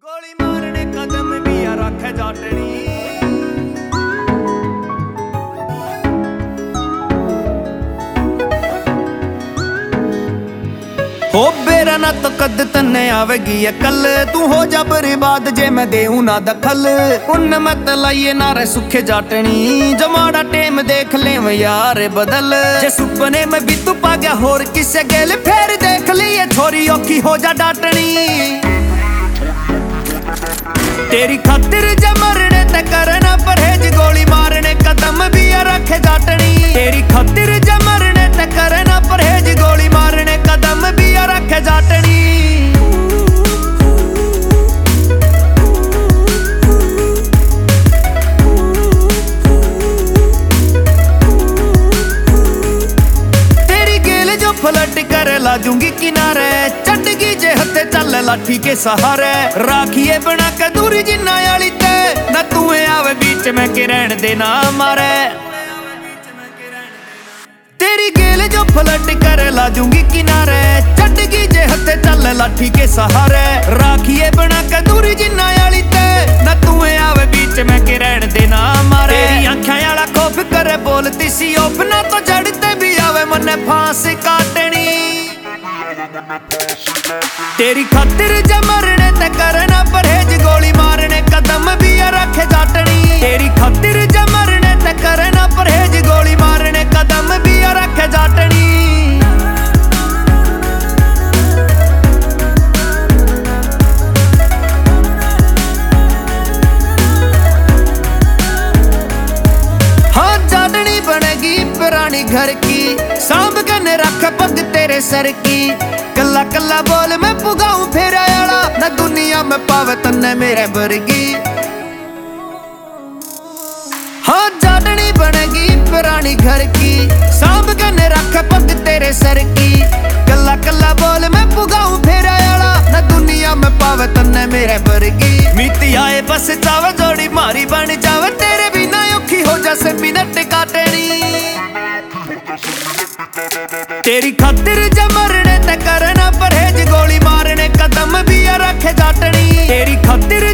गोली मारने कदम भी आ रखे जाटनी हो बेरा ना तो कद तन्ने आवेगी अकल तू हो जा बर्बाद जे मैं देऊं ना दखल उन मत लाइए नारे सुखे जाटनी जमाड़ा टेम देख ले यार बदल जे सुपने में भी तू पा गया होर किसे गेल फिर देख लिए छोरी औखी हो जा डाटनी तेरी खातिर जमरने ते करना परहेज गोली मारने कदम भी रखे जाटनी तेरी खातिर जमरने ते करना परहेज गोली मारने कदम भी रखे जाटनी तेरी गेल जो फ्लट कर लाजूंगी किनारे चटगी जे हथे चल लाठी के सहारे राखिए बना के दूरी जिन्ना वाली ते न तू आवे बीच में के रहन देना मारे तेरी गेल जो फ्लट कर लाजूंगी किनारे चटगी जे हथे चल लाठी के सहारे राखिए बना के दूरी जिन्ना वाली ते न तू आवे बीच में के रहन देना मारे तेरी आंखें वाला खौफ करे बोलती सी अपना तो जड़ते भी आवे मने फांसी काटनी तेरी खातिर जमरने ते करना परहेज गोली मारने कदम भी रखे जाटनी तेरी खातिर जमरने ते करना परहेज गोली मारने कदम भी रखे जाटनी हाँ जाटनी बनेगी पुरानी घर की सांभ कने रख पग तेरे सर की कल्ला कल्ला बोल मैं पुगाऊं फिर आया न दुनिया में पावे तन्ने मेरे बरगी हाँ जाटनी बनेगी पुरानी घर की सांभ कने रख पग तेरे सर की कल्ला कल्ला बोल मैं पुगाऊं फिर आया न दुनिया में पावे तन्ने मेरे बरगी मिट्टी आए बस चावे जोड़ी मारी बन जावे तेरे बिना औखी हो जैसे मिनट काटनी तेरी खातिर जमरने ते करना परहेज गोली मारने कदम भी रखे जाटनी तेरी खातिर